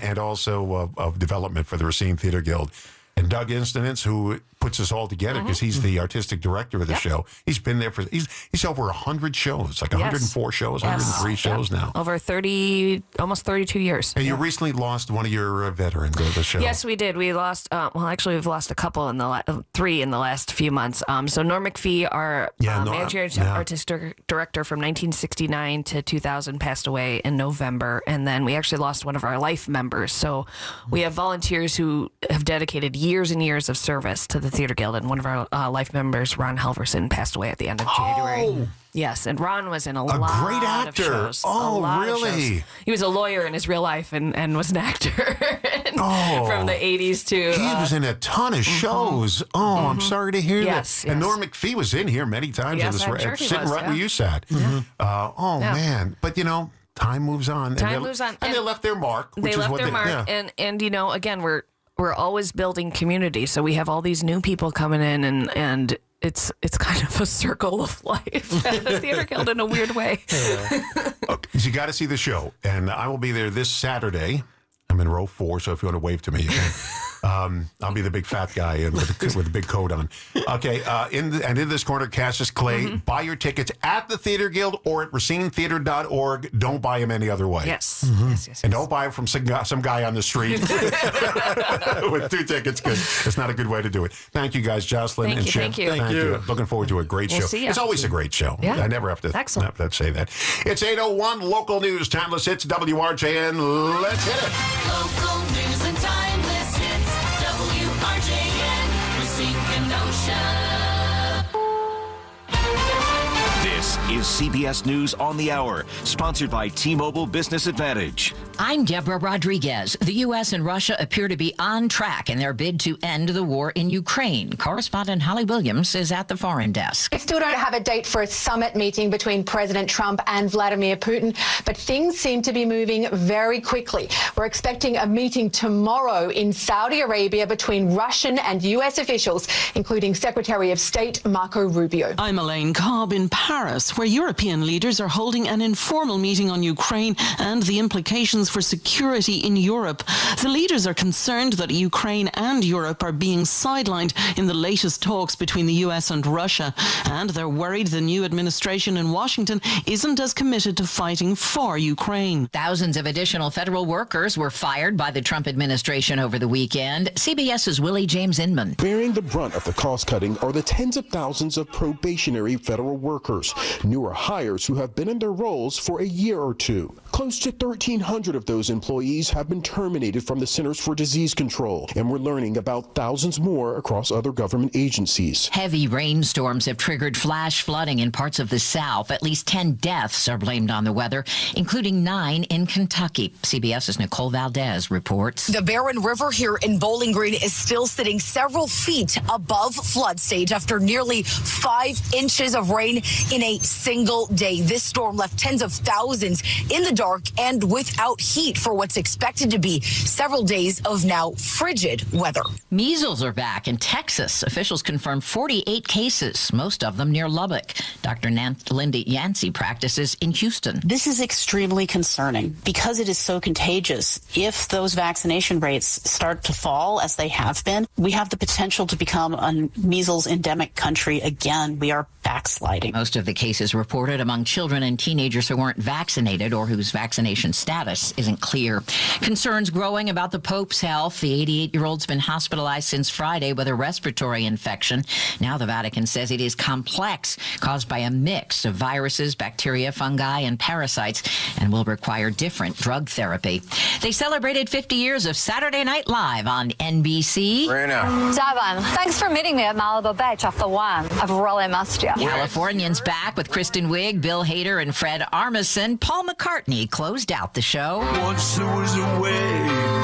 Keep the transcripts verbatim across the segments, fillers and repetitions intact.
and also of, of development for the Racine Theater Guild. And Doug Instruments, who puts us all together because mm-hmm. he's the artistic director of the yep. show. He's been there for, he's he's over one hundred shows, like one hundred four yes. shows, yes. one hundred three shows yep. now. Over thirty, almost thirty-two years. And you yep. recently lost one of your uh, veterans of the show. Yes, we did. We lost, uh, well, actually, we've lost a couple in the, la- three in the last few months. Um, so Norm McPhee, our yeah, um, no, managing yeah. artistic director from nineteen sixty-nine to two thousand, passed away in November. And then we actually lost one of our life members. So we have volunteers who have dedicated years and years of service to the Theater Guild. And one of our uh, life members, Ron Halverson, passed away at the end of January. Oh. Yes, and Ron was in a, a lot great actor. of shows. Oh, a lot really? Of shows. He was a lawyer in his real life and, and was an actor oh. from the eighties to... He uh, was in a ton of shows. Mm-hmm. Oh, mm-hmm. I'm sorry to hear yes, that. Yes. And Norm McPhee was in here many times. Yes, in this I'm ra- sure he sitting was, right yeah. where you sat. Mm-hmm. Uh, oh, yeah. man. But, you know, time moves on. Time and moves on. And, and they left their mark. Which they is left what their they, mark. Yeah. And, and, you know, again, we're we're always building community. So we have all these new people coming in and... and It's it's kind of a circle of life at the Theater Guild in a weird way. Okay, so you got to see the show, and I will be there this Saturday. I'm in row four, so if you want to wave to me, you can. Um, I'll be the big fat guy in with, the, with the big coat on. Okay, uh, in the, and in this corner, Cassius Clay. Mm-hmm. Buy your tickets at the Theater Guild or at racine theater dot org. Don't buy them any other way. Yes, mm-hmm. yes, yes, and yes. don't buy them from some guy, some guy on the street with two tickets, because it's not a good way to do it. Thank you, guys, Jocelyn thank and you, Chip. Thank you. Thank, thank you. you. Looking forward to a great we'll show. See ya. It's always a great show. Yeah. I never have to, Excellent. have to say that. It's eight oh one, local news, timeless hits, W R J N. Let's hit it. Local news and timeless hits, W R J N, Racine Kenosha. This is C B S News on the Hour, sponsored by T-Mobile Business Advantage. I'm Deborah Rodriguez. The U S and Russia appear to be on track in their bid to end the war in Ukraine. Correspondent Holly Williams is at the foreign desk. We still don't have a date for a summit meeting between President Trump and Vladimir Putin, but things seem to be moving very quickly. We're expecting a meeting tomorrow in Saudi Arabia between Russian and U S officials, including Secretary of State Marco Rubio. I'm Elaine Cobb in Paris, where European leaders are holding an informal meeting on Ukraine and the implications for security in Europe. The leaders are concerned that Ukraine and Europe are being sidelined in the latest talks between the U S and Russia, and they're worried the new administration in Washington isn't as committed to fighting for Ukraine. Thousands of additional federal workers were fired by the Trump administration over the weekend. CBS's Willie James Inman. Bearing the brunt of the cost cutting are the tens of thousands of probationary federal workers, newer hires who have been in their roles for a year or two. Close to thirteen hundred of those employees have been terminated from the Centers for Disease Control, and we're learning about thousands more across other government agencies. Heavy rainstorms have triggered flash flooding in parts of the South. At least ten deaths are blamed on the weather, including nine in Kentucky. CBS's Nicole Valdez reports. The Barron River here in Bowling Green is still sitting several feet above flood stage after nearly five inches of rain in a single day. This storm left tens of thousands in the dark and without heat for what's expected to be several days of now frigid weather. Measles are back in Texas. Officials confirmed forty-eight cases, most of them near Lubbock. Doctor Nan- Linda Yancey practices in Houston. This is extremely concerning because it is so contagious. If those vaccination rates start to fall, as they have been, we have the potential to become a measles endemic country again. We are backsliding. Most of the cases reported among children and teenagers who weren't vaccinated or whose vaccination status isn't clear. Concerns growing about the Pope's health. The eighty-eight-year-old's been hospitalized since Friday with a respiratory infection. Now the Vatican says it is complex, caused by a mix of viruses, bacteria, fungi, and parasites, and will require different drug therapy. They celebrated fifty years of Saturday Night Live on N B C. Javan, thanks for meeting me at Malibu Beach off the one. I've really missed you. Californians back with Kristen Wiig, Bill Hader, and Fred Armisen. Paul McCartney closed out the show. Once there was a way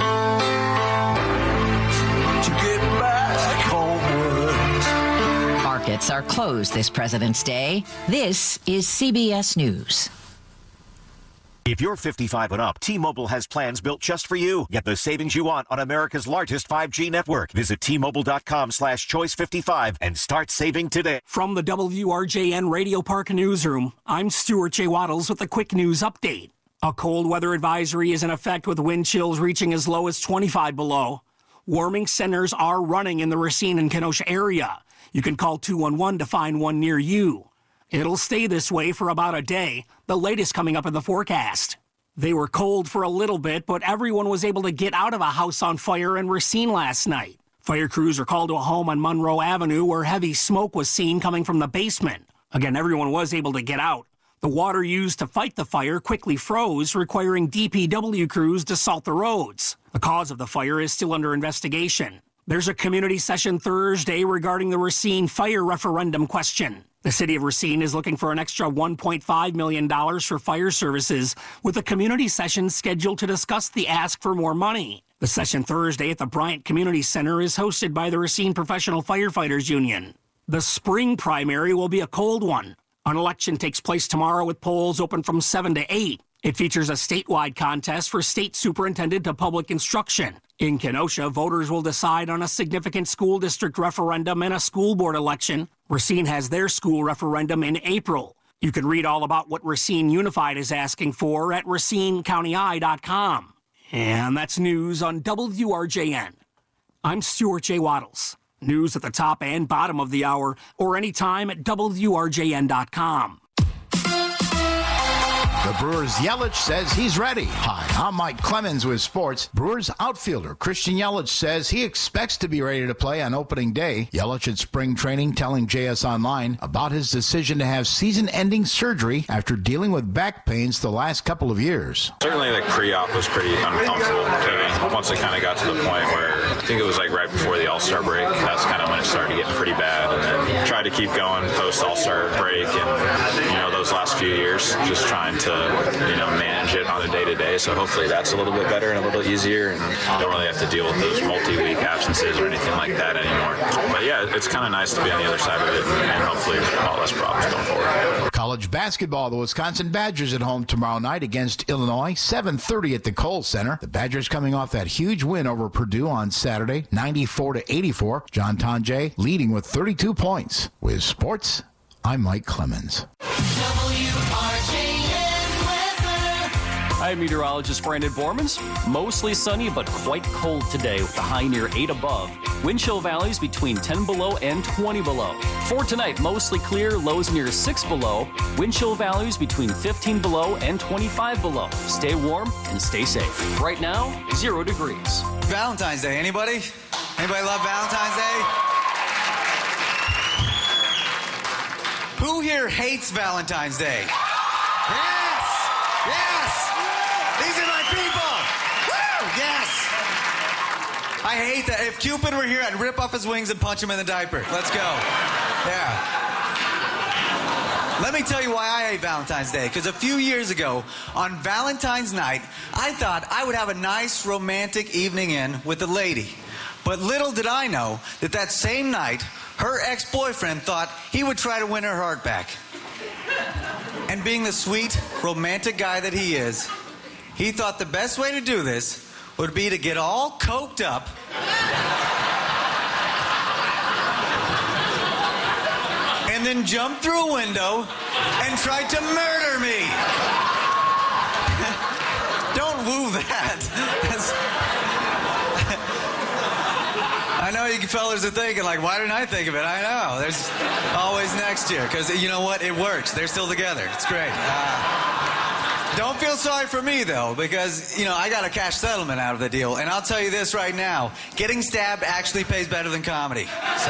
to get back homeward. Markets are closed this President's Day. This is C B S News. If you're fifty-five and up, T-Mobile has plans built just for you. Get the savings you want on America's largest five G network. Visit T-Mobile.com slash choice 55 and start saving today. From the W R J N Radio Park Newsroom, I'm Stuart J. Waddles with a quick news update. A cold weather advisory is in effect with wind chills reaching as low as twenty-five below. Warming centers are running in the Racine and Kenosha area. You can call two one one to find one near you. It'll stay this way for about a day, the latest coming up in the forecast. They were cold for a little bit, but everyone was able to get out of a house on fire in Racine last night. Fire crews are called to a home on Monroe Avenue where heavy smoke was seen coming from the basement. Again, everyone was able to get out. The water used to fight the fire quickly froze, requiring D P W crews to salt the roads. The cause of the fire is still under investigation. There's a community session Thursday regarding the Racine fire referendum question. The city of Racine is looking for an extra one point five million dollars for fire services, with a community session scheduled to discuss the ask for more money. The session Thursday at the Bryant Community Center is hosted by the Racine Professional Firefighters Union. The spring primary will be a cold one. An election takes place tomorrow with polls open from seven to eight. It features a statewide contest for state superintendent of public instruction. In Kenosha, voters will decide on a significant school district referendum and a school board election. Racine has their school referendum in April. You can read all about what Racine Unified is asking for at racine county eye dot com. And that's news on W R J N. I'm Stuart J. Waddles. News at the top and bottom of the hour, or anytime at W R J N dot com. The Brewers' Yelich says he's ready. Hi, I'm Mike Clemens with sports. Brewers outfielder Christian Yelich says he expects to be ready to play on opening day. Yelich at spring training telling J S Online about his decision to have season-ending surgery after dealing with back pains the last couple of years. Certainly the pre-op was pretty uncomfortable to me. Once it kind of got to the point where I think it was like right before the All-Star break, that's kind of when it started getting pretty bad. And then tried to keep going post-All-Star break and, you know, those last few years, just trying to, you know, manage it on a day-to-day. So hopefully that's a little bit better and a little easier, and don't really have to deal with those multi-week absences or anything like that anymore. But yeah, it's kind of nice to be on the other side of it and hopefully a lot less problems going forward. College basketball, the Wisconsin Badgers at home tomorrow night against Illinois, seven thirty at the Kohl Center. The Badgers coming off that huge win over Purdue on Saturday, ninety-four to eighty-four. John Tonje leading with thirty-two points. With sports, I'm Mike Clemens. I'm meteorologist Brandon Bormans. Mostly sunny, but quite cold today with the high near eight above. Wind chill valleys between ten below and twenty below. For tonight, mostly clear, lows near six below. Wind chill valleys between fifteen below and twenty-five below. Stay warm and stay safe. Right now, zero degrees. Valentine's Day, anybody? Anybody love Valentine's Day? Who here hates Valentine's Day? Yes! Yes! These are my people! Woo! Yes! I hate that. If Cupid were here, I'd rip off his wings and punch him in the diaper. Let's go. Yeah. Let me tell you why I hate Valentine's Day. Because a few years ago, on Valentine's night, I thought I would have a nice romantic evening in with a lady. But little did I know that that same night, her ex-boyfriend thought he would try to win her heart back. And being the sweet, romantic guy that he is, he thought the best way to do this would be to get all coked up and then jump through a window and try to murder me. Don't woo that. That's... I know you fellas are thinking, like, why didn't I think of it? I know. There's always next year, because you know what? It works. They're still together. It's great. Uh, don't feel sorry for me, though, because, you know, I got a cash settlement out of the deal. And I'll tell you this right now. Getting stabbed actually pays better than comedy. So...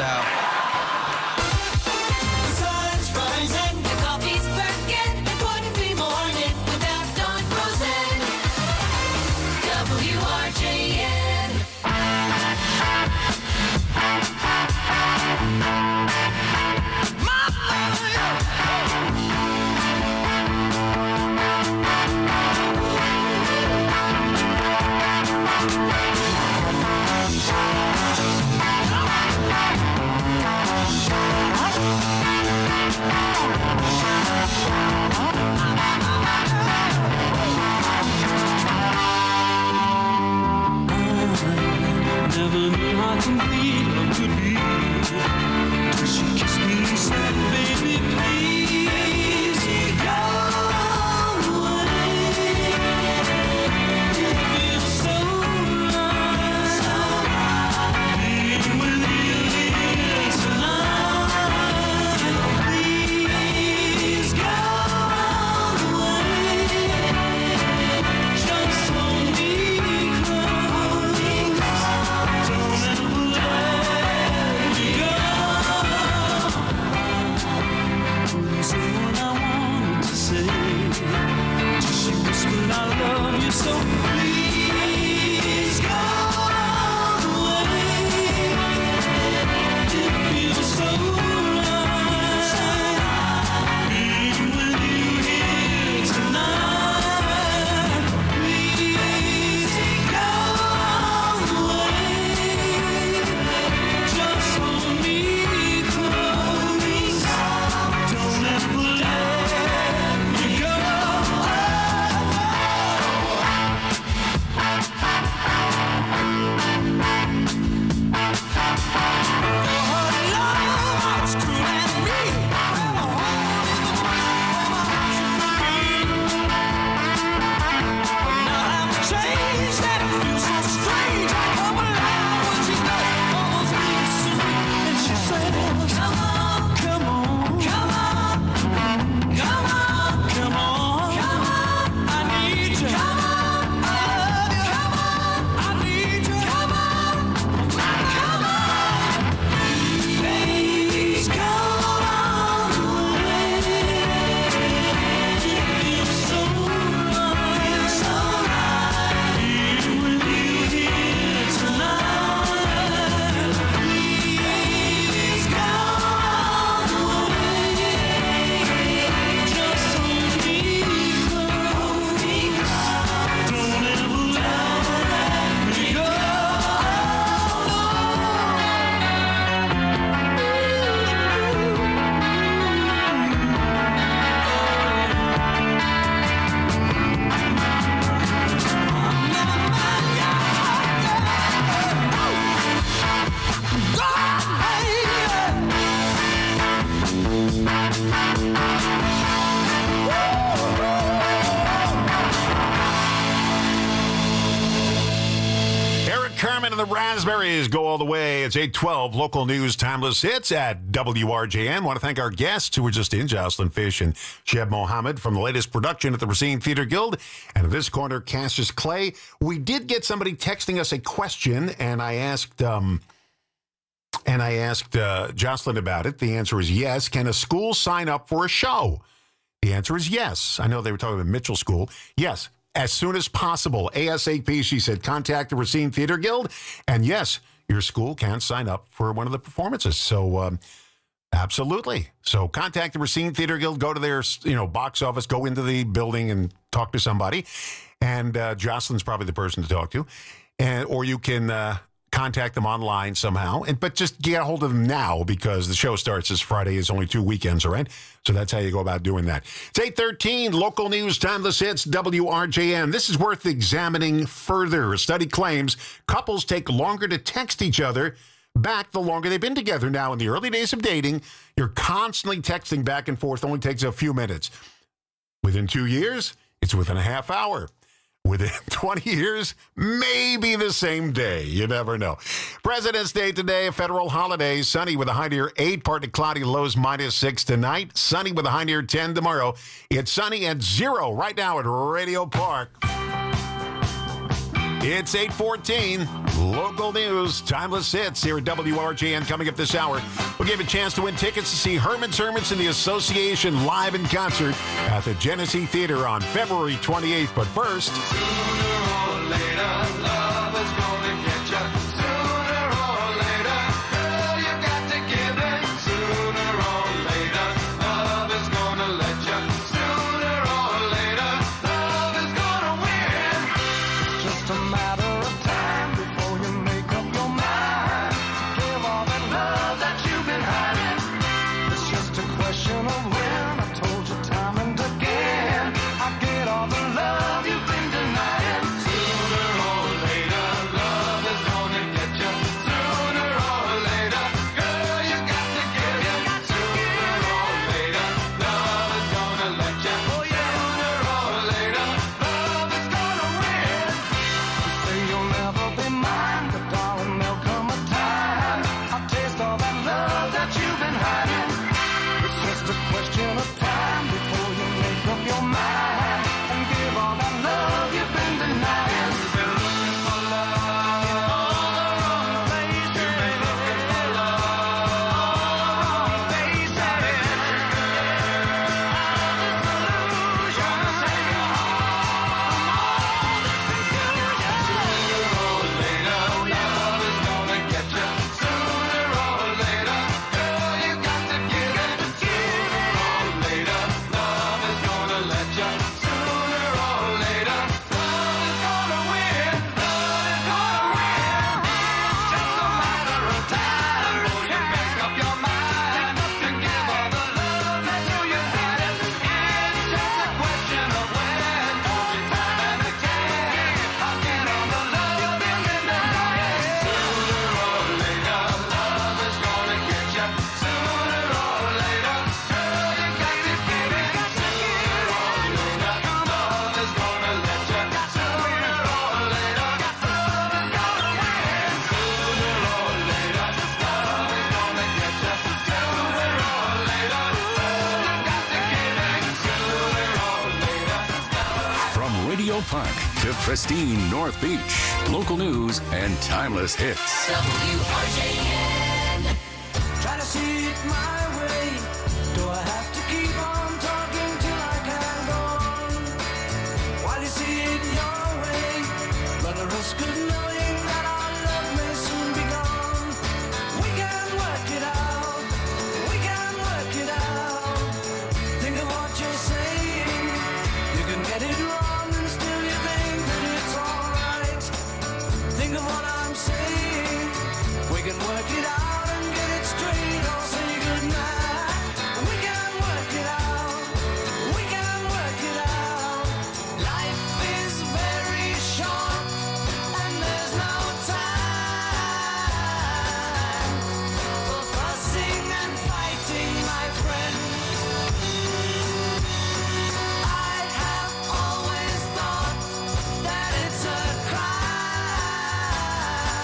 Carmen and the Raspberries go all the way. It's eight twelve, local news, timeless hits at W R J N. Want to thank our guests who were just in, Jocelyn Fish and Sheb Mohammed from the latest production at the Racine Theater Guild. And in this corner, Cassius Clay. We did get somebody texting us a question, and I asked... um. And I asked uh, Jocelyn about it. The answer is yes. Can a school sign up for a show? The answer is yes. I know they were talking about Mitchell School. Yes, as soon as possible. ASAP, she said, contact the Racine Theater Guild. And yes, your school can sign up for one of the performances. So, um, absolutely. So contact the Racine Theater Guild. Go to their you know, box office. Go into the building and talk to somebody. And uh, Jocelyn's probably the person to talk to. And Or you can... Uh, contact them online somehow, and but just get a hold of them now because the show starts this Friday. It's only two weekends, all right? So that's how you go about doing that. It's eight thirteen, local news, timeless hits, W R J N. This is worth examining further. A study claims couples take longer to text each other back the longer they've been together. Now, in the early days of dating, you're constantly texting back and forth. Only takes a few minutes. Within two years, it's within a half hour. Within twenty years, maybe the same day. You never know. President's Day today, a federal holiday. Sunny with a high near eight, partly cloudy, lows minus six tonight. Sunny with a high near ten tomorrow. It's sunny at zero right now at Radio Park. It's eight fourteen, local news, timeless hits here at W R J N. Coming up this hour, we'll give you a chance to win tickets to see Herman's Hermits and the Association live in concert at the Genesee Theater on February twenty-eighth. But first... Sooner or later, love is gonna get you. Sooner or later, girl, you got to give in. Sooner or later, love is gonna let you. Sooner or later, love is gonna win. It's just a matter of time before you make up your mind. Give all that love that you've been hiding. It's just a question of when. I've told you time and again. I get all the love you've been denying. Sooner or later, love is gonna get you. Sooner or later, girl, you got to give it. Sooner or later, love is gonna let you. Sooner or later, love is gonna win. You say you'll never be mine, but darling, there'll come a time I'll taste all that love that you've been hiding. It's just a question of time before you make up your mind and give all that love you've been denying. You've been looking for love in all the wrong places. You've been looking for love all the wrong places. Gonna save your heart from all this confusion. Sooner or later, love is gonna get you. Sooner or later, girl, you got to give it. Sooner or later, love is gonna let you. Sooner or later, love is gonna win. Love is gonna win. It's just a matter of time before you make up your mind to give all the love that you've had. It's just a question of when. Every time and again, I'll get all the love you've been denying. Sooner or later, love is gonna get you. Sooner or later, girl, you got to give it. Sooner or later, love is gonna let you. Sooner or later, love is gonna win. Sooner or later, love is gonna get you. Sooner or later, you got to give it. Sooner or later. From Radio Park to pristine North Beach, local news and timeless hits. W R J N. Try to see it my way. Do I have to keep on talking till I can go on? While you see it your way, run the risk of knowing that our love may soon be gone. We can work it out. We can work it out. Think of what you're saying. You can get it wrong and still you think that it's alright. Think of what I'm saying. We can work it out and get it straight or say goodnight. We can work it out. We can work it out. Life is very short and there's no time for fussing and fighting, my friend. I have always thought that it's a crime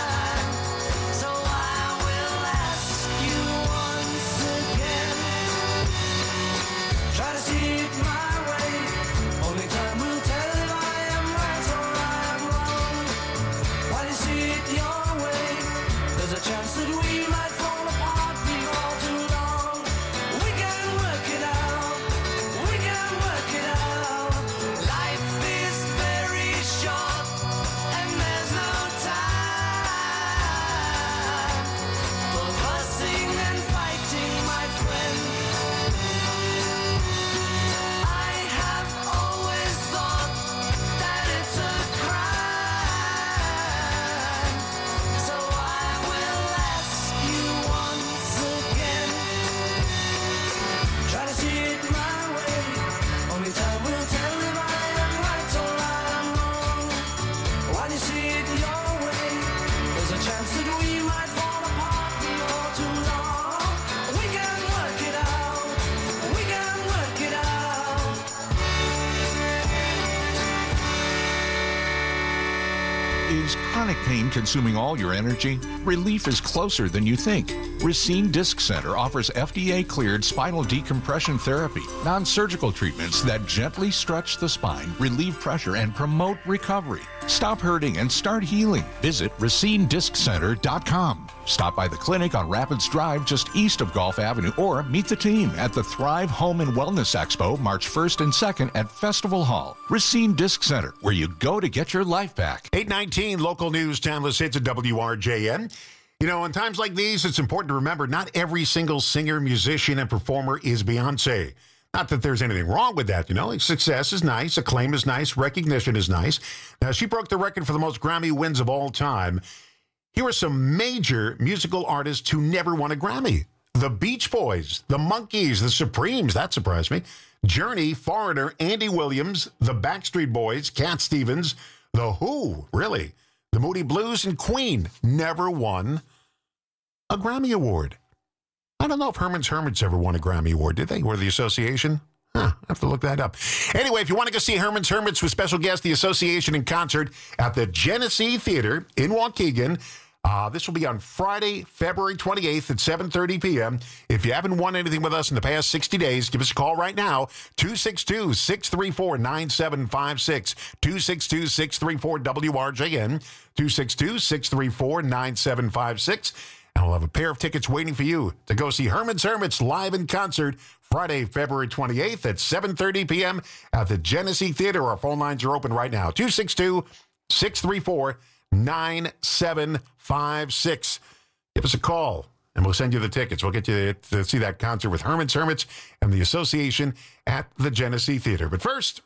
chronic pain consuming all your energy? Relief is closer than you think. Racine Disc Center offers F D A-cleared spinal decompression therapy, non-surgical treatments that gently stretch the spine, relieve pressure, and promote recovery. Stop hurting and start healing. Visit racine disc center dot com. Stop by the clinic on Rapids Drive just east of Gulf Avenue, or meet the team at the Thrive Home and Wellness Expo March first and second at Festival Hall. Racine Disc Center, where you go to get your life back. eight nineteen local news, Timeless Hits at W R J N. You know, in times like these, it's important to remember not every single singer, musician, and performer is Beyonce. Not that there's anything wrong with that, you know. Success is nice, acclaim is nice, recognition is nice. Now, she broke the record for the most Grammy wins of all time. Here are some major musical artists who never won a Grammy. The Beach Boys, the Monkees, the Supremes, that surprised me. Journey, Foreigner, Andy Williams, the Backstreet Boys, Cat Stevens, The Who, really. The Moody Blues, and Queen never won a Grammy Award. I don't know if Herman's Hermits ever won a Grammy Award, did they? Or the Association? Huh, I have to look that up. Anyway, if you want to go see Herman's Hermits with special guest, the Association in concert at the Genesee Theater in Waukegan, uh, this will be on Friday, February twenty-eighth at seven thirty p.m. If you haven't won anything with us in the past sixty days, give us a call right now, two six two, six three four, nine seven five six, two six two, six three four, W R J N, two six two, six three four, nine seven five six. And we'll have a pair of tickets waiting for you to go see Herman's Hermits live in concert Friday, February twenty-eighth at seven thirty p.m. at the Genesee Theater. Our phone lines are open right now, two six two, six three four, nine seven five six. Give us a call, and we'll send you the tickets. We'll get you to see that concert with Herman's Hermits and the Association at the Genesee Theater. But first...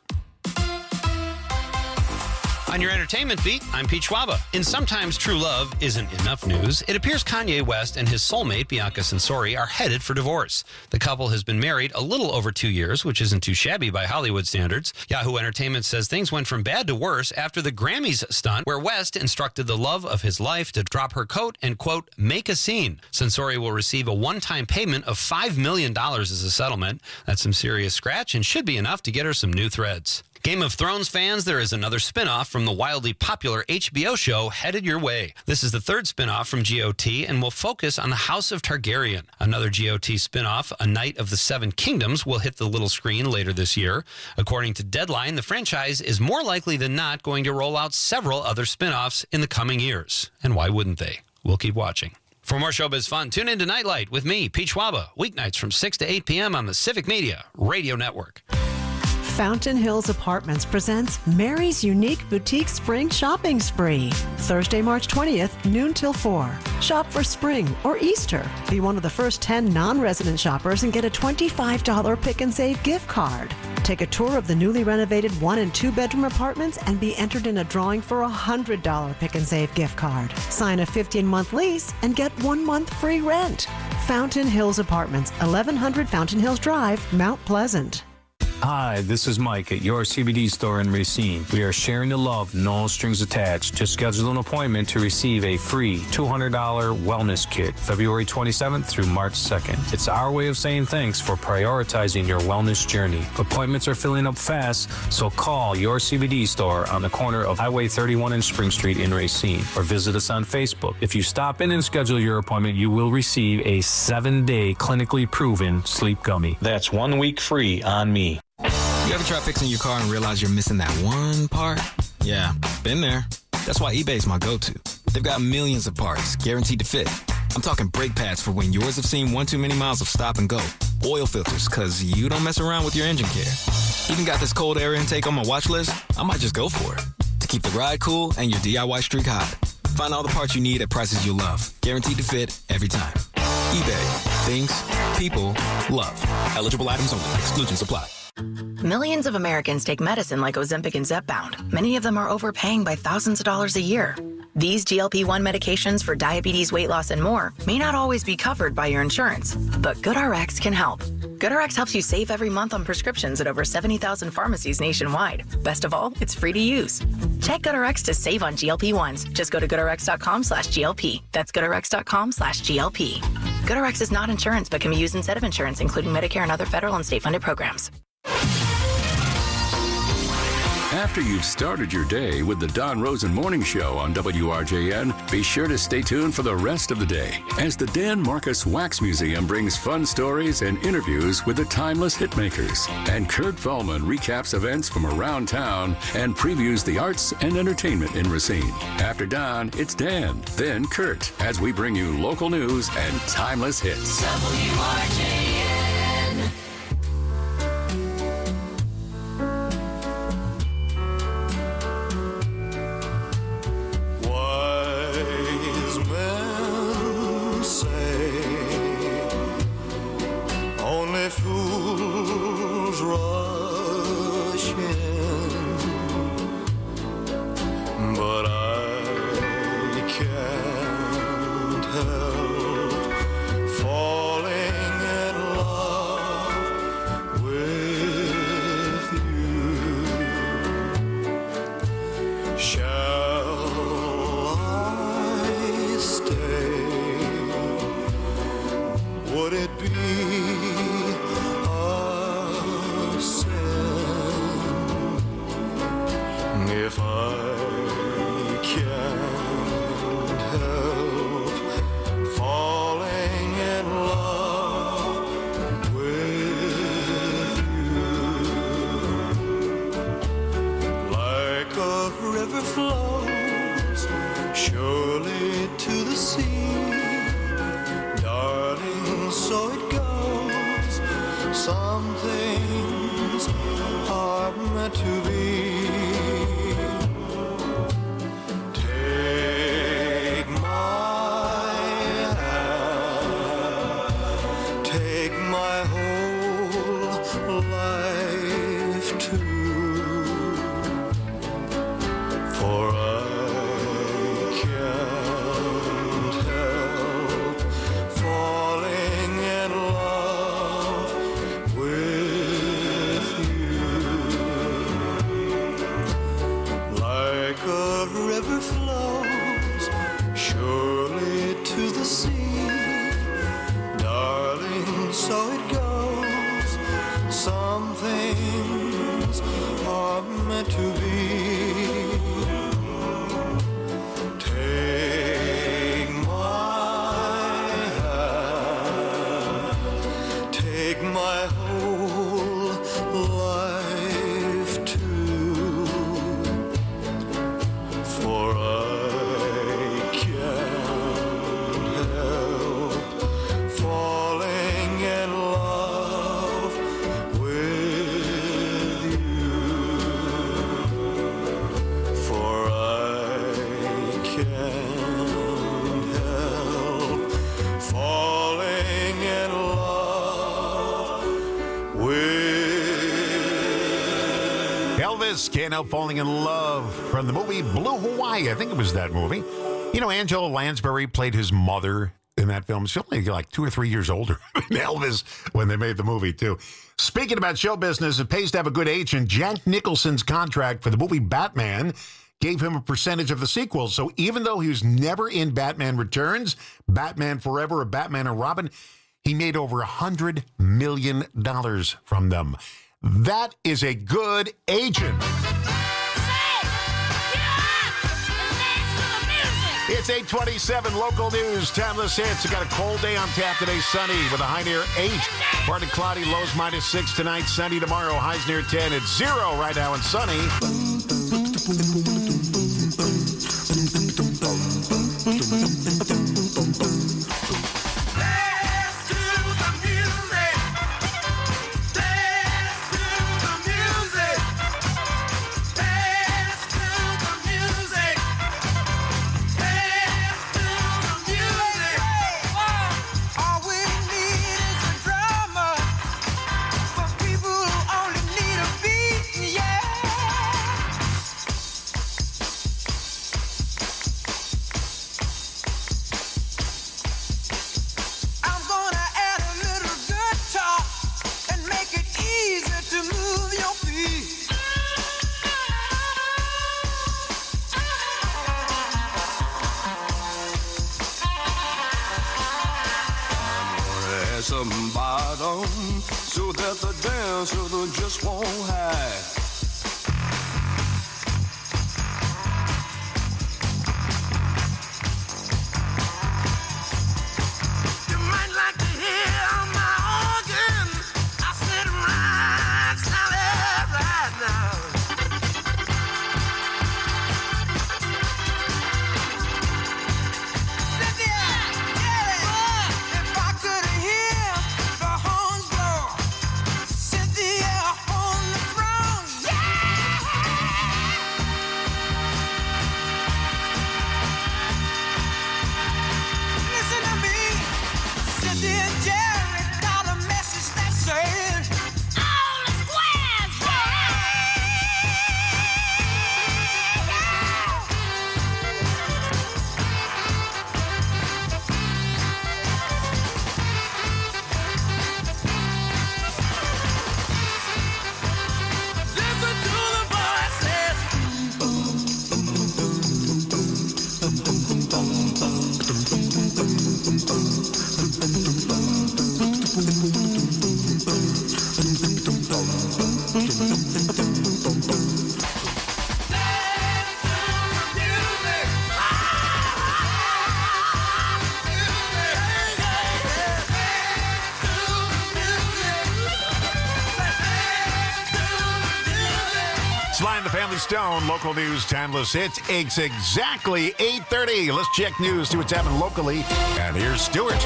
On your entertainment beat, I'm Pete Schwaba. In Sometimes True Love Isn't Enough news, it appears Kanye West and his soulmate, Bianca Censori, are headed for divorce. The couple has been married a little over two years, which isn't too shabby by Hollywood standards. Yahoo Entertainment says things went from bad to worse after the Grammys stunt, where West instructed the love of his life to drop her coat and, quote, make a scene. Censori will receive a one-time payment of five million dollars as a settlement. That's some serious scratch and should be enough to get her some new threads. Game of Thrones fans, there is another spin-off from the wildly popular H B O show headed your way. This is the third spin-off from G O T and will focus on the House of Targaryen. Another G O T spin-off, A Knight of the Seven Kingdoms, will hit the little screen later this year. According to Deadline, the franchise is more likely than not going to roll out several other spin-offs in the coming years. And why wouldn't they? We'll keep watching. For more showbiz fun, tune in to Nightlight with me, Pete Schwaba, weeknights from six to eight p.m. on the Civic Media Radio Network. Fountain Hills Apartments presents Mary's unique boutique spring shopping spree. Thursday, March twentieth, noon till four. Shop for spring or Easter. Be one of the first ten non-resident shoppers and get a twenty-five dollars pick and save gift card. Take a tour of the newly renovated one and two bedroom apartments and be entered in a drawing for a one hundred dollars pick and save gift card. Sign a fifteen month lease and get one month free rent. Fountain Hills Apartments, eleven hundred Fountain Hills Drive, Mount Pleasant. Hi, this is Mike at your C B D store in Racine. We are sharing the love, no strings attached. Just schedule an appointment to receive a free two hundred dollars wellness kit, February twenty-seventh through March second. It's our way of saying thanks for prioritizing your wellness journey. Appointments are filling up fast, so call your C B D store on the corner of Highway thirty-one and Spring Street in Racine, or visit us on Facebook. If you stop in and schedule your appointment, you will receive a seven-day clinically proven sleep gummy. That's one week free on me. You ever try fixing your car and realize you're missing that one part? Yeah, been there. That's why eBay's my go-to. They've got millions of parts, guaranteed to fit. I'm talking brake pads for when yours have seen one too many miles of stop and go. Oil filters, because you don't mess around with your engine care. Even got this cold air intake on my watch list. I might just go for it. To keep the ride cool and your D I Y streak hot. Find all the parts you need at prices you love. Guaranteed to fit every time. eBay. Things, people, love. Eligible items only. Exclusions apply. Millions of Americans take medicine like Ozempic and Zepbound. Many of them are overpaying by thousands of dollars a year. These G L P one medications for diabetes, weight loss, and more may not always be covered by your insurance, but GoodRx can help. GoodRx helps you save every month on prescriptions at over seventy thousand pharmacies nationwide. Best of all, it's free to use. Check GoodRx to save on G L P ones. Just go to goodrx.com slash GLP. That's goodrx.com slash GLP. GoodRx is not insurance, but can be used instead of insurance, including Medicare and other federal and state-funded programs. After you've started your day with the Don Rosen Morning Show on W R J N, be sure to stay tuned for the rest of the day as the Dan Marcus Wax Museum brings fun stories and interviews with the timeless hitmakers. And Kurt Feldman recaps events from around town and previews the arts and entertainment in Racine. After Don, it's Dan, then Kurt, as we bring you local news and timeless hits. W R J N. Wise men say only fools rush in, but I can't help falling in love with you. Shall I stay? Would it be a sin if I can't help falling in love with you? Like a river flows surely to the sea, darling, so it goes. Some things are meant to be. Take my hand, take my whole life too, for I can't help falling in love with you. Like a river flows surely to the sea, darling, so it goes. Some things are meant to be. Take my hand, take my whole life too, for I can't help falling in love with you, for I can't help falling in love with Elvis, Can't Help Falling in Love, from the movie Blue Hawaii. I think it was that movie. You know, Angela Lansbury played his mother in that film. She's only like two or three years older than Elvis when they made the movie, too. Speaking about show business, it pays to have a good agent. Jack Nicholson's contract for the movie Batman gave him a percentage of the sequel. So even though he was never in Batman Returns, Batman Forever, or Batman and Robin, he made over one hundred million dollars from them. That is a good agent. It's eight twenty-seven, local news, timeless hits. We got a cold day on tap today, sunny with a high near eight. Partly cloudy, lows minus six tonight, sunny tomorrow, highs near ten. It's zero right now and sunny. Some bottom so that the dancer just won't hide. Sly and the Family Stone, local news, timeless hits. It's exactly eight thirty. Let's check news, see what's happening locally. And here's Stuart.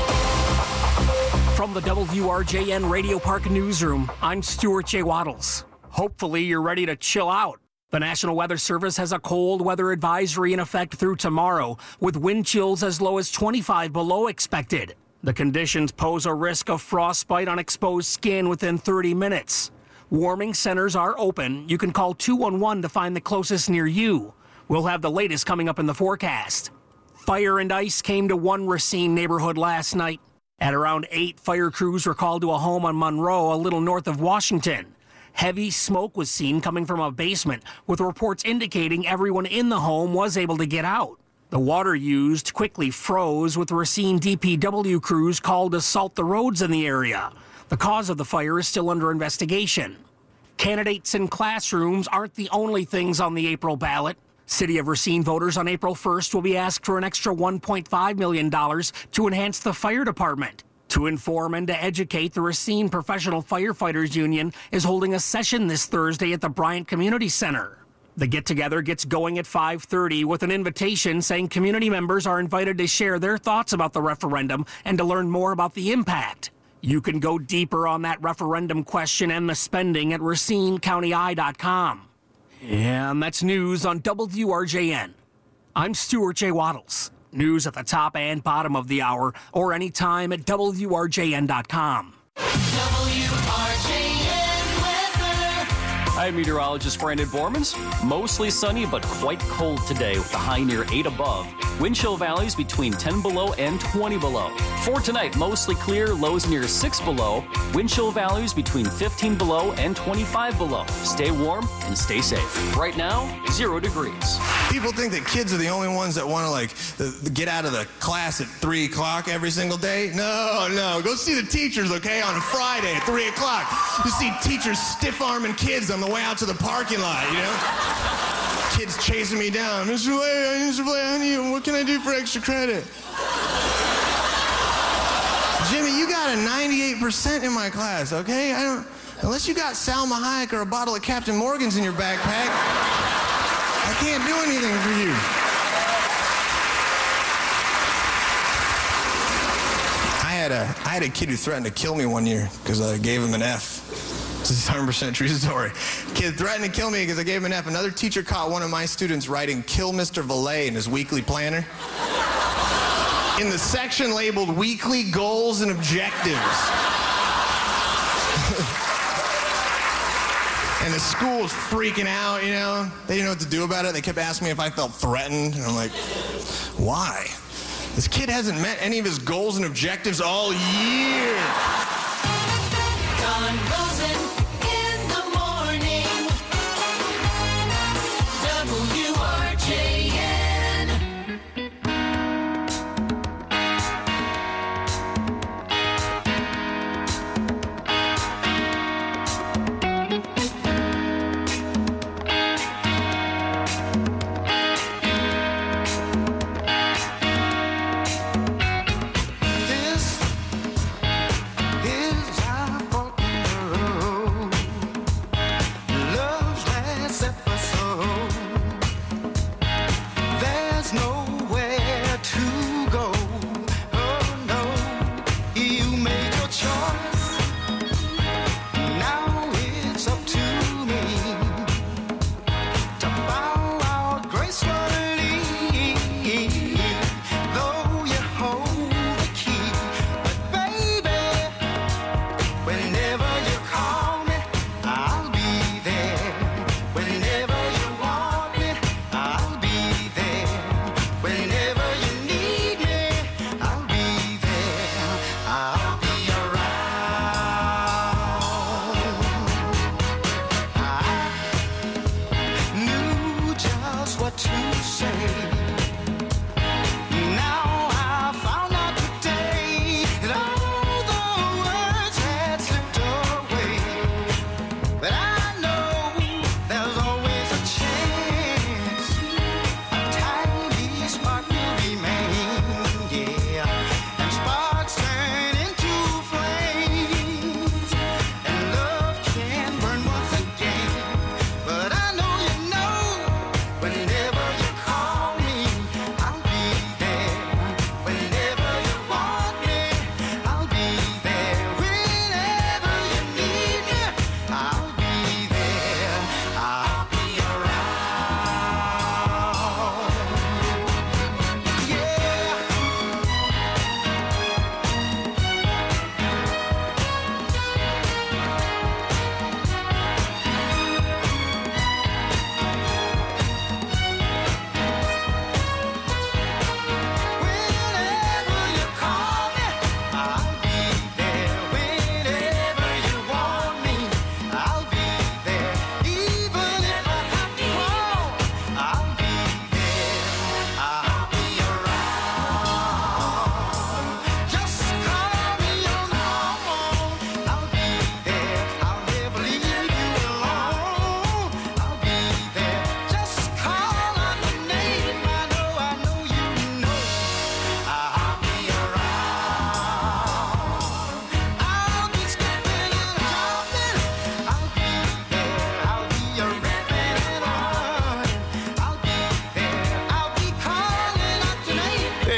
From the W R J N Radio Park Newsroom, I'm Stuart J. Waddles. Hopefully you're ready to chill out. The National Weather Service has a cold weather advisory in effect through tomorrow, with wind chills as low as twenty-five below expected. The conditions pose a risk of frostbite on exposed skin within thirty minutes. Warming centers are open. You can call two one one to find the closest near you. We'll have the latest coming up in the forecast. Fire and ice came to one Racine neighborhood last night. At around eight, fire crews were called to a home on Monroe, a little north of Washington. Heavy smoke was seen coming from a basement, with reports indicating everyone in the home was able to get out. The water used quickly froze, with Racine D P W crews called to salt the roads in the area. The cause of the fire is still under investigation. Candidates in classrooms aren't the only things on the April ballot. City of Racine voters on April first will be asked for an extra one point five million dollars to enhance the fire department. To inform and to educate, the Racine Professional Firefighters Union is holding a session this Thursday at the Bryant Community Center. The get-together gets going at five thirty with an invitation saying community members are invited to share their thoughts about the referendum and to learn more about the impact. You can go deeper on that referendum question and the spending at racine county eye dot com. And that's news on W R J N. I'm Stuart J. Waddles. News at the top and bottom of the hour or anytime at W R J N dot com. W R J N weather. I'm meteorologist Brandon Bormans. Mostly sunny, but quite cold today with the high near eight above. Wind chill valleys between ten below and twenty below. For tonight, mostly clear, lows near six below. Wind chill valleys between fifteen below and twenty-five below. Stay warm and stay safe. Right now, zero degrees. People think that kids are the only ones that want to like the, the get out of the class at three o'clock every single day. No, no. Go see the teachers, okay, on a Friday at three o'clock. You see teachers stiff-arming kids on the way out to the parking lot, you know? Kids chasing me down. Mister Vlay, Mister Vlay, I need, what can I do for extra credit? Jimmy, you got a ninety-eight percent in my class, okay? I don't, unless you got Salma Hayek or a bottle of Captain Morgan's in your backpack, I can't do anything for you. I had a, I had a kid who threatened to kill me one year because I gave him an F. This is a one hundred percent true story. Kid threatened to kill me because I gave him an F. Another teacher caught one of my students writing "Kill Mister Valet" in his weekly planner. In the section labeled "Weekly Goals and Objectives." And the school was freaking out, you know? They didn't know what to do about it. They kept asking me if I felt threatened. And I'm like, why? This kid hasn't met any of his goals and objectives all year. Don Rosen in the morning. W R J N. This is our fucking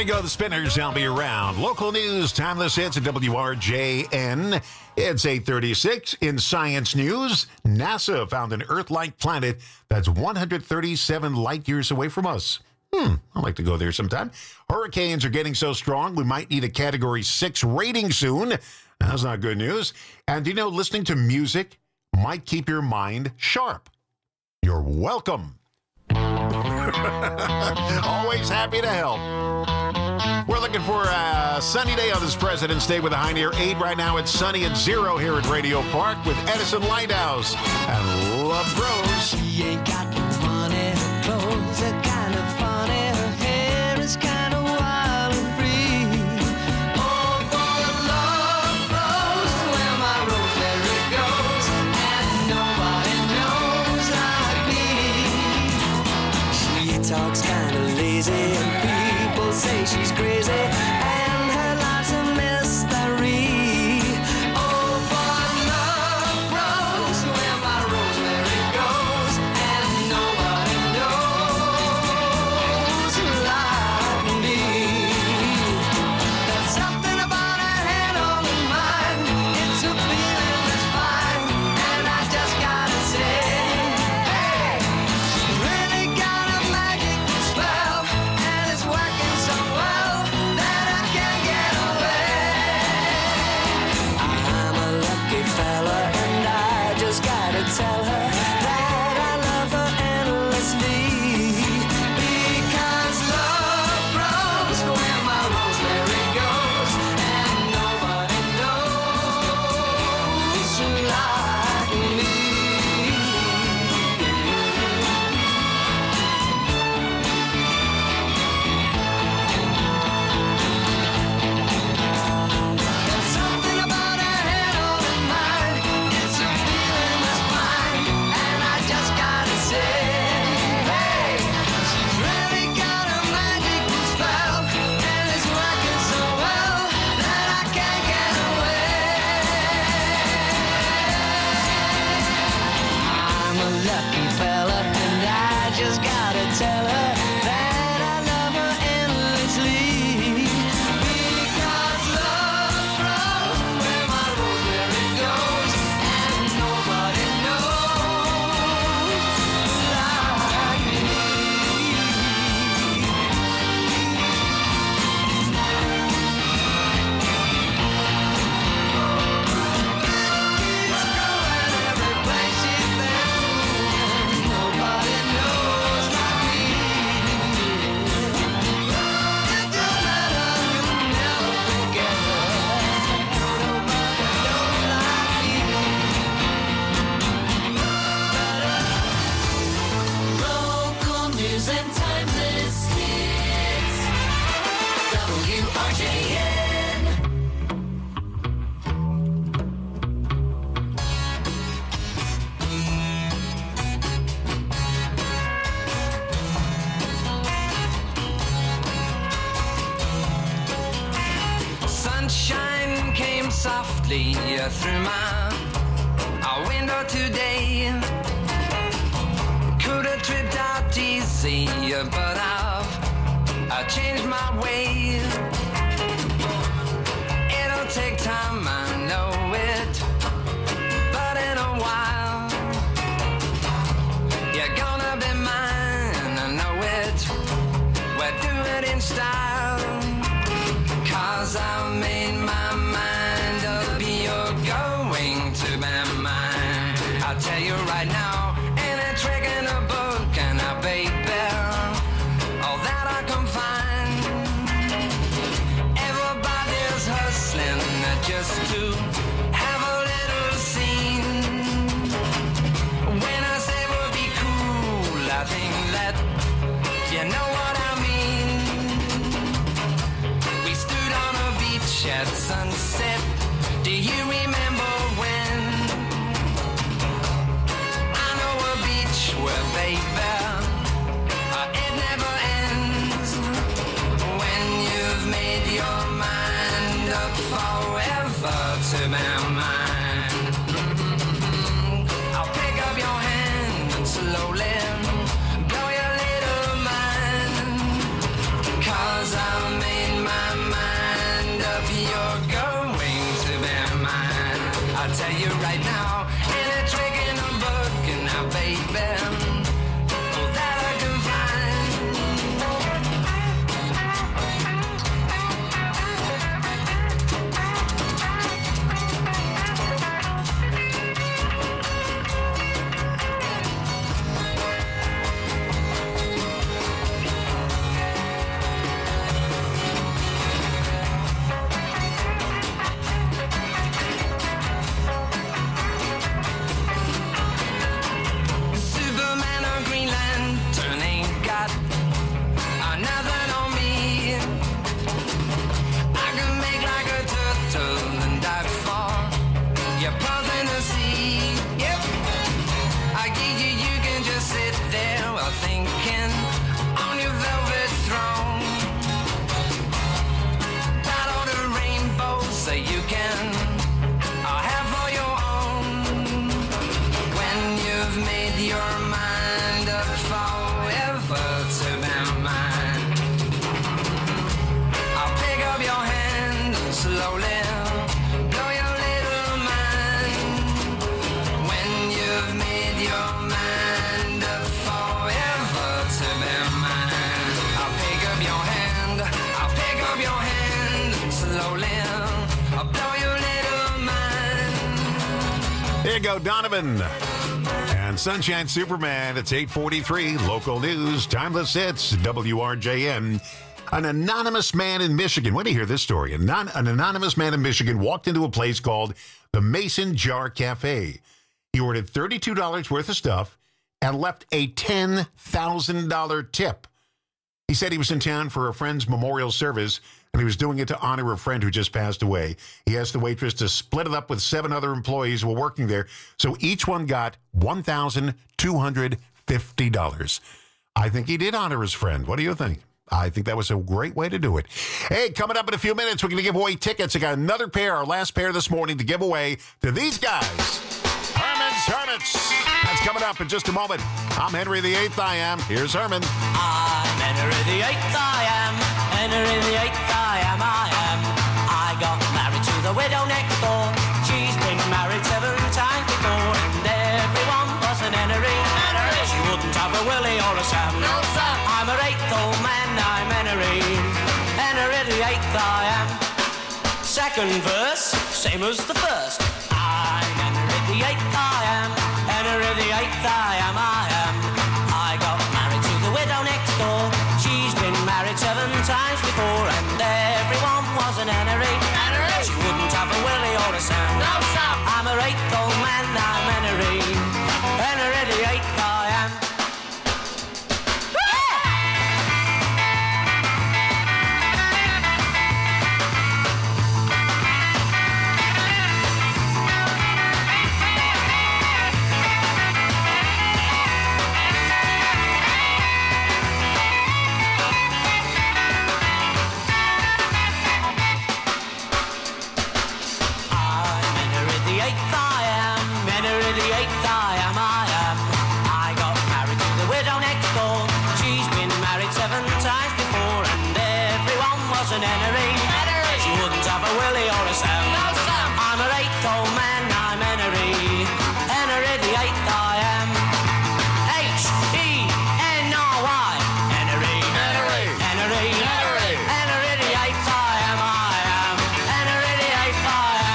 you go, the Spinners. I'll be around. Local news, timeless hits at W R J N. It's eight thirty-six. In science news, NASA found an Earth-like planet that's one hundred thirty-seven light years away from us. Hmm, I'd like to go there sometime. Hurricanes are getting so strong, we might need a Category six rating soon. That's not good news. And do you know, listening to music might keep your mind sharp. You're welcome. Always happy to help. We're looking for a sunny day on this President's Day with a high near eight. Right now it's sunny and zero here at Radio Park with Edison Lighthouse and Love Grows. She ain't got no money, her clothes are kind of funny, her hair is kind of wild and free. Oh, boy, love grows where my rosemary goes, and nobody knows like me. She talks kind of lazy, and people say she's crazy, and her life's a mystery. Oh, but love grows where my rosemary goes, and nobody knows like me. There's something about her head on her mind. It's a feeling that's fine, and I just gotta say, hey, she's really got a magical spell, and it's working so well that I can't get away. I'm a lucky fella, and I just gotta tell her that I love her endlessly. Because love grows where my rosemary goes, and nobody knows like me. There's something about her head on her mind. It's a feeling that's fine, and I just gotta say, hey, she's really got a magical spell, and it's working so well that I can't get away. I'm a lucky fella, and I just gotta tell her that I love her endlessly. Because love grows where my rosemary goes, and nobody knows like me. It's growing every place she's been, nobody knows like me. It don't matter, you'll never forget her. Nobody knows like me. Local news and timeless hits. W R J N. Sunshine came softly through my uh, window today. Could have tripped out easy, but I've I changed my way. It'll take time, I know it, but in a while you're gonna be mine, I know it. We'll do it in style. Cause I've made my mind up, you're going to be mine. I'll tell you right now, ain't a trick in a book, and I baby, all that I can find. Everybody's hustling just to have a little scene. When I say we'll be cool, I think that you know what I mean. We stood on a beach at sunset. Do you remember when? I know a beach where, baby, uh, it never ends. When you've made your mind up forever to be mine. I'll pick up your hand and slowly blow your little mind. Cause I've made you right now. Any trick in a book, and now, baby, oh, that I can Superman or Green Lantern ain't got uh, nothing on me. I can make like a turtle and dive for your pearls in the sea. Yep. I give you, you can just sit there while thinking on your velvet throne. Battle the rainbows that you can uh, have for your own. When you've made your mind up forever to be mine, I'll pick up your hand and slowly blow your little mind. When you've made your mind up forever to be mine, I'll pick up your hand, I'll pick up your hand slowly, I'll blow your little mind. There you go, Donovan. And Sunshine Superman, it's eight forty-three. Local news, timeless hits, W R J N. An anonymous man in Michigan. When do you hear this story? An, an anonymous man in Michigan walked into a place called the Mason Jar Cafe. He ordered thirty-two dollars worth of stuff and left a ten thousand dollars tip. He said he was in town for a friend's memorial service, and he was doing it to honor a friend who just passed away. He asked the waitress to split it up with seven other employees who were working there, so each one got one thousand two hundred fifty dollars. I think he did honor his friend. What do you think? I think that was a great way to do it. Hey, coming up in a few minutes, we're going to give away tickets. I got another pair, our last pair this morning, to give away to these guys. Herman's Hermits. That's coming up in just a moment. I'm Henry the Eighth, I am. Here's Herman. I'm Henry the Eighth, I am. Henry the Eighth, I am, I am. I got married to the widow next door. She's been married seven times before, and everyone was an Henry. She wouldn't have a Willie or a Sam. No, Sam. I'm her eighth old man, I'm Henry. Henry the Eighth, I am. Second verse, same as the first. I'm Henry the Eighth, I am. Henry the Eighth, I am, I am. I got married to the widow next door. She's been married seven times before, and everyone was an Henry. Henry. She wouldn't have a Willie or a Sam. No, Sam. I'm her eighth old man, I'm Henry. Henry the Eighth, I am. An Henry. Henry. She wouldn't have a Willie or a Sam. No, Sam. I'm her eighth old man, I'm Henry. Henry the Eighth, I am. H E N R Y. Henry. Henry. Henry. Henry. Henry the Eighth, I am, I am. Henry the Eighth,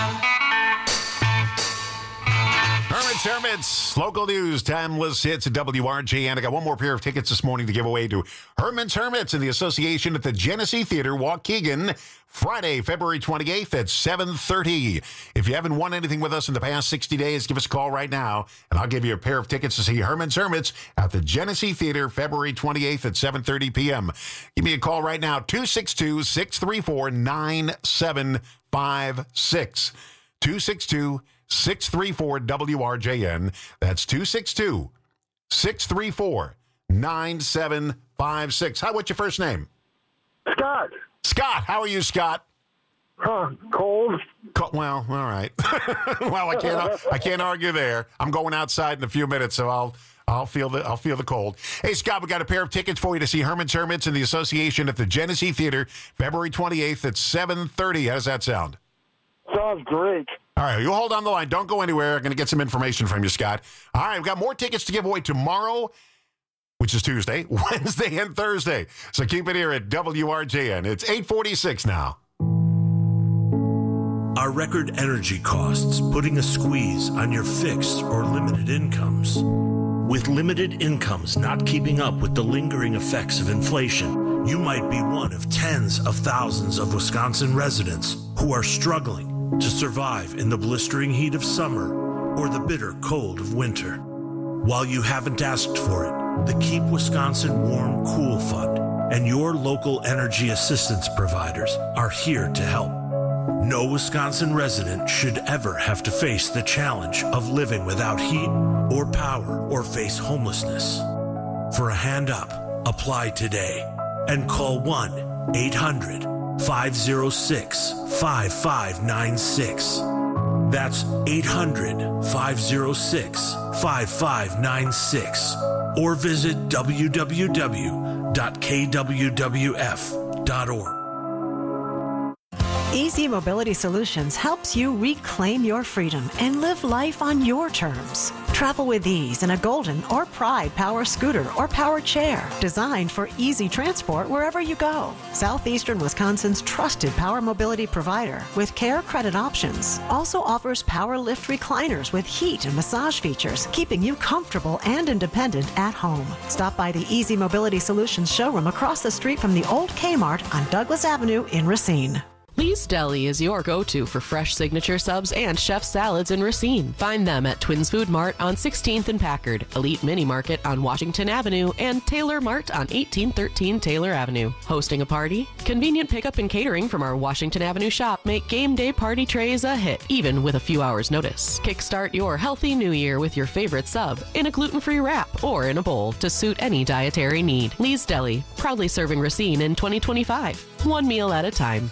I am. Herman's Hermits, local news, timeless hits at W R J N. I got one more pair of tickets this morning to give away to Herman's Hermits in the association at the Genesee Theater, Waukegan, Friday, February twenty-eighth at seven thirty. If you haven't won anything with us in the past sixty days, give us a call right now, and I'll give you a pair of tickets to see Herman's Hermits at the Genesee Theater, February twenty-eighth at seven thirty p.m. Give me a call right now, two six two, six three four, nine seven five six. two six two, six three four, W R J N. That's two six two, six three four, nine seven five six. Hi, what's your first name? Scott. Scott, how are you, Scott? Huh, cold. Co- well, all right. well, I can't. I can't argue there. I'm going outside in a few minutes, so I'll. I'll feel the I'll feel the cold. Hey, Scott, we got a pair of tickets for you to see Herman's Hermits in the association at the Genesee Theater, February twenty-eighth at seven thirty. How does that sound? Sounds great. All right, you hold on the line. Don't go anywhere. I'm going to get some information from you, Scott. All right, we've got more tickets to give away tomorrow, which is Tuesday, Wednesday, and Thursday. So keep it here at W R J N. It's eight forty-six now. Are record energy costs putting a squeeze on your fixed or limited incomes? With limited incomes not keeping up with the lingering effects of inflation, you might be one of tens of thousands of Wisconsin residents who are struggling to survive in the blistering heat of summer or the bitter cold of winter. While you haven't asked for it, the Keep Wisconsin Warm Cool Fund and your local energy assistance providers are here to help. No Wisconsin resident should ever have to face the challenge of living without heat or power or face homelessness. For a hand up, apply today and call one eight hundred five oh six five five nine six. That's eight hundred five oh six five five nine six or visit w w w dot k w w f dot org. Easy Mobility Solutions helps you reclaim your freedom and live life on your terms. Travel with ease in a Golden or Pride power scooter or power chair designed for easy transport wherever you go. Southeastern Wisconsin's trusted power mobility provider with care credit options also offers power lift recliners with heat and massage features, keeping you comfortable and independent at home. Stop by the Easy Mobility Solutions showroom across the street from the old Kmart on Douglas Avenue in Racine. Lee's Deli is your go-to for fresh signature subs and chef salads in Racine. Find them at Twins Food Mart on sixteenth and Packard, Elite Mini Market on Washington Avenue, and Taylor Mart on eighteen thirteen Taylor Avenue. Hosting a party? Convenient pickup and catering from our Washington Avenue shop make game day party trays a hit, even with a few hours' notice. Kickstart your healthy new year with your favorite sub in a gluten-free wrap or in a bowl to suit any dietary need. Lee's Deli, proudly serving Racine in twenty twenty-five. One meal at a time.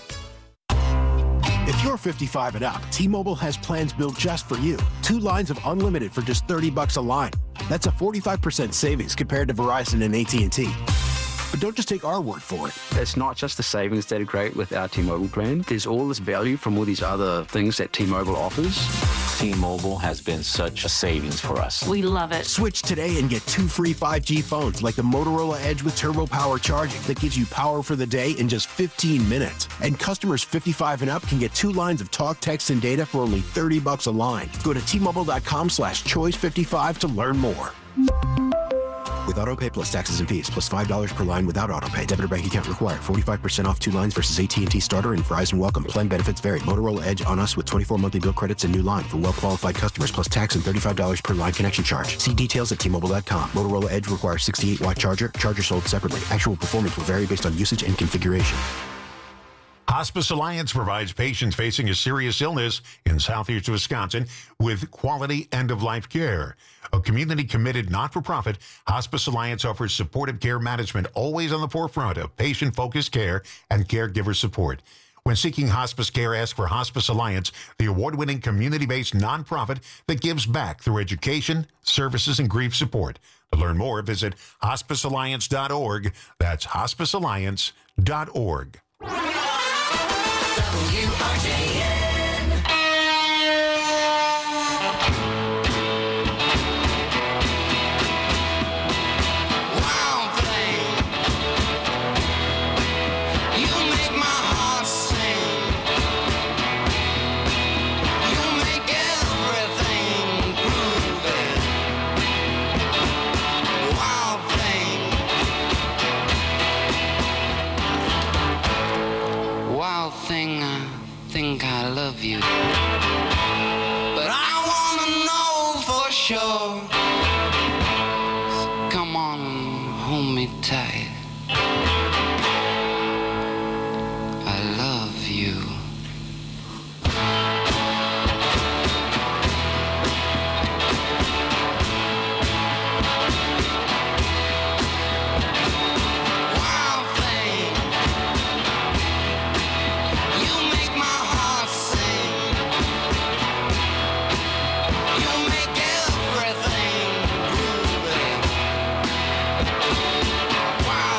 If you're fifty-five and up, T-Mobile has plans built just for you. Two lines of unlimited for just thirty bucks a line. That's a forty-five percent savings compared to Verizon and A T and T. But don't just take our word for it. It's not just the savings that are great with our T-Mobile plan. There's all this value from all these other things that T-Mobile offers. T-Mobile has been such a savings for us. We love it. Switch today and get two free five G phones like the Motorola Edge with Turbo Power charging that gives you power for the day in just fifteen minutes. And customers fifty-five and up can get two lines of talk, text, and data for only thirty bucks a line. Go to T-Mobile.com slash choice 55 to learn more. With AutoPay plus taxes and fees, plus five dollars per line without AutoPay. Debit or bank account required. forty-five percent off two lines versus A T and T Starter and Verizon Welcome. Plan benefits vary. Motorola Edge on us with twenty-four monthly bill credits and new line for well-qualified customers, plus tax and thirty-five dollars per line connection charge. See details at T Mobile dot com. Motorola Edge requires sixty-eight watt charger. Charger sold separately. Actual performance will vary based on usage and configuration. Hospice Alliance provides patients facing a serious illness in southeast Wisconsin with quality end-of-life care. A community-committed, not-for-profit, Hospice Alliance offers supportive care management always on the forefront of patient-focused care and caregiver support. When seeking hospice care, ask for Hospice Alliance, the award-winning community-based nonprofit that gives back through education, services, and grief support. To learn more, visit hospice alliance dot org. That's hospice alliance dot org. W R J N. Wild thing, you make my heart sing. You make everything groovy. Wild thing, wild thing. I think I love you, but I wanna know for sure. So come on, hold me tight. I love you. Wild thing, you make my heart sing. You make everything groovy. Wild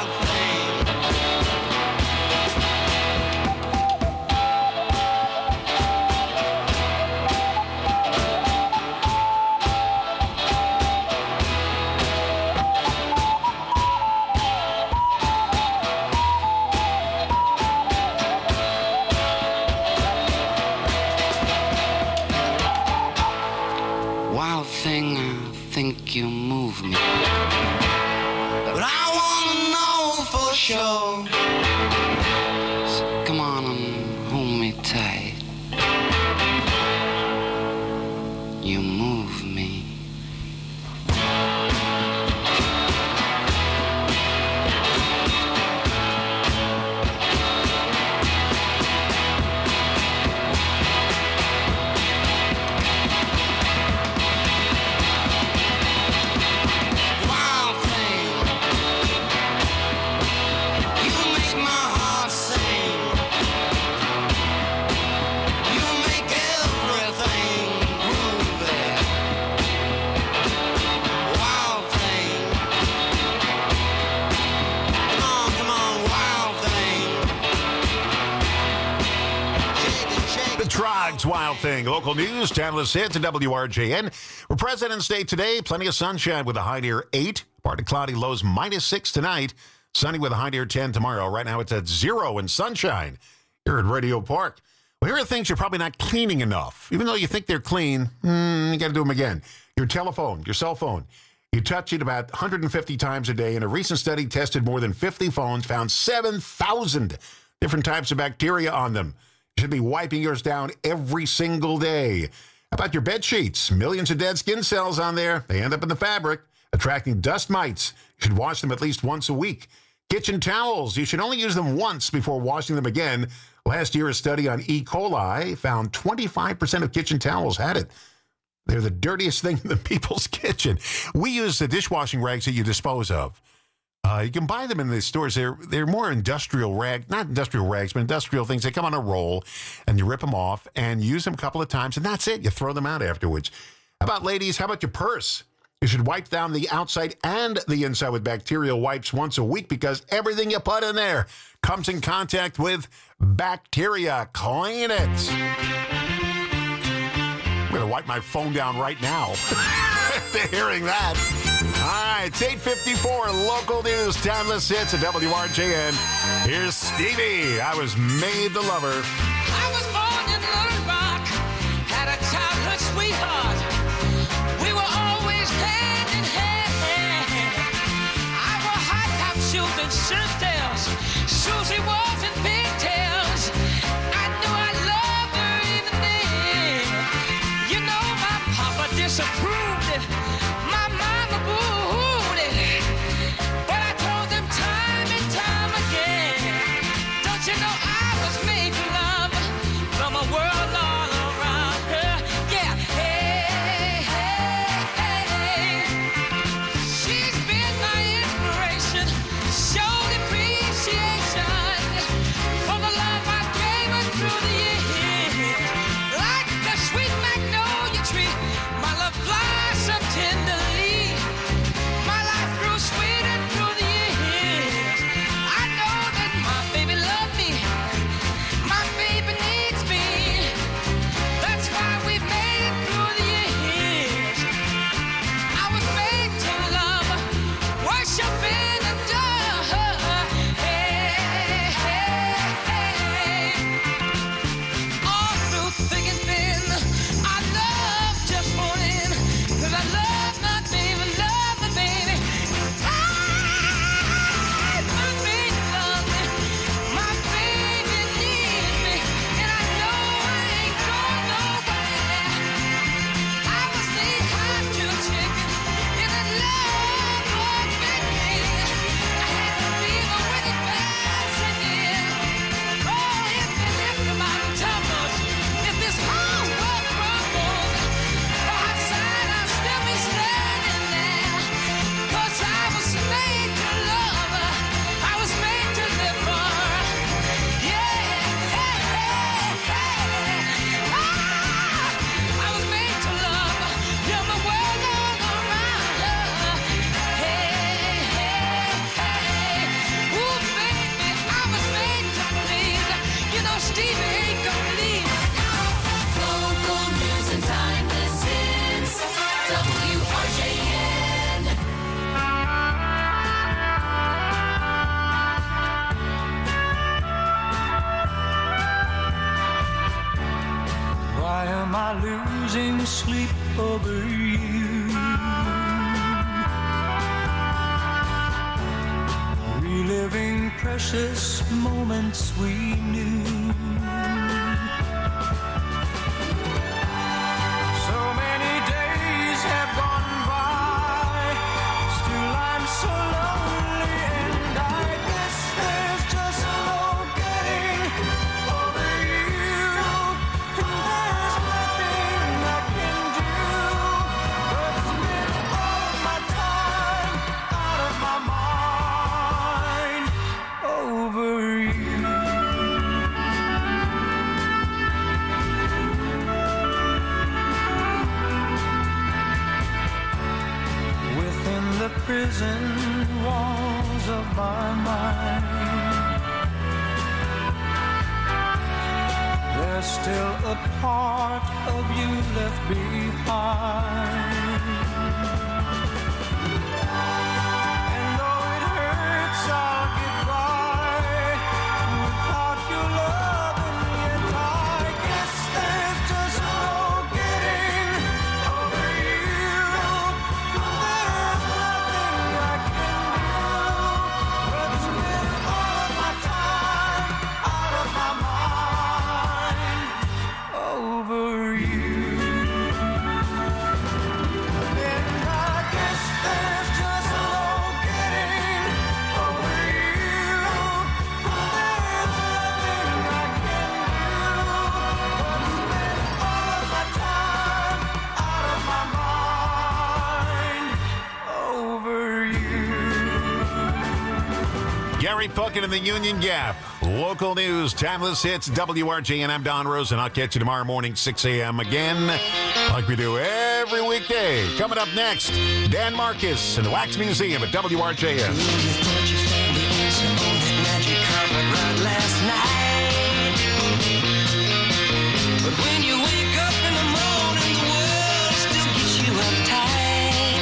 Troggs, Wild Thing. Local news, Timeless Hits at W R J N. For President's Day today, plenty of sunshine with a high near eight. Partly cloudy, lows minus six tonight. Sunny with a high near ten tomorrow. Right now it's at zero and sunshine here at Radio Park. Well, here are things you're probably not cleaning enough. Even though you think they're clean, mm, you got to do them again. Your telephone, your cell phone. You touch it about one hundred fifty times a day. And a recent study tested more than fifty phones, found seven thousand different types of bacteria on them. You should be wiping yours down every single day. How about your bed sheets? Millions of dead skin cells on there. They end up in the fabric, attracting dust mites. You should wash them at least once a week. Kitchen towels. You should only use them once before washing them again. Last year, a study on E. coli found twenty-five percent of kitchen towels had it. They're the dirtiest thing in the people's kitchen. We use the dishwashing rags that you dispose of. Uh, you can buy them in the stores. They're they're more industrial rags, not industrial rags, but industrial things. They come on a roll, and you rip them off and use them a couple of times, and that's it. You throw them out afterwards. How about ladies? How about your purse? You should wipe down the outside and the inside with bacterial wipes once a week because everything you put in there comes in contact with bacteria. Clean it. I'm going to wipe my phone down right now after hearing that. All right, it's eight fifty-four, local news, Timeless Hits at W R J N. Here's Stevie. I was made to love her. I was born in Little Rock, had a childhood sweetheart. We were always hand in hand. I wore high top shoes and shirt tails. Susie was in pigtails. I knew I loved her even then. You know my papa disapproved it. My mama booed it. But I told them time and time again. Don't you know I was made to love from a world all around her? Yeah, hey, hey, hey. She's been my inspiration. Showed appreciation for the love I gave her through the years. Like the sweet magnolia tree, my love blossomed tenderly. My life grew sweeter through the years. I know that my baby loved me. My baby needs me. That's why we made it through the years. I was made to love, worship and adore her. Hey, hey, hey. All through thick and thin, I love just one in. 'Cause I love my baby, love my baby. Ah, my baby loves me. My baby needs me. And I know I ain't going nowhere. I was knee high to a chicken in a love boat making. I had the fever when it passed again. Oh, if the lift the mountain tumbles, if this whole world crumbles, outside I'll still be standing there. 'Cause I was made to love her. I was made to live for her. Yeah, hey, hey, hey. Ah, I was made to love her. Build my world all around her. Hey, hey, hey. Ooh, baby, I was made to please. You know Stevie ain't gonna leave. Local news and timeless hits. W R J N. Why am I losing sleep over you? Reliving precious moments we knew. So many days have gone by, still I'm so lonely, and I guess there's just no getting over you. And there's nothing I can do but spend all of my time out of my mind over you. Within the prison walls of my mind, there there's still a part of you left behind. And though it hurts our goodbye, without your love and yet I guess there's just no getting over you. There's nothing I can do but spend all of my time out of my mind over you. And I guess there's just no getting over you. There's nothing I can Gary Puckett in the Union Gap. Local news, timeless hits, W R J N. I'm Don Rose, and I'll catch you tomorrow morning, six a.m. again, like we do every weekday. Coming up next, Dan Marcus and the Wax Museum at W R J N. But when you wake up in the morning, the world still gets you uptight.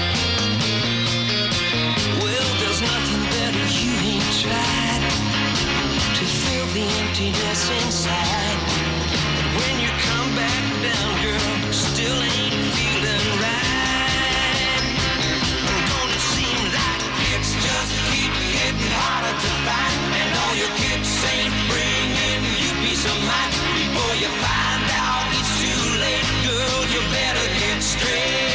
Well, there's nothing better you ain't tried to fill the emptiness inside. But when you come back down, girl, still ain't feeling right. Don't it seem like it's just keep getting harder to find, and all your kicks ain't bringing you peace of mind. Before you find out it's too late, girl, you better get straight.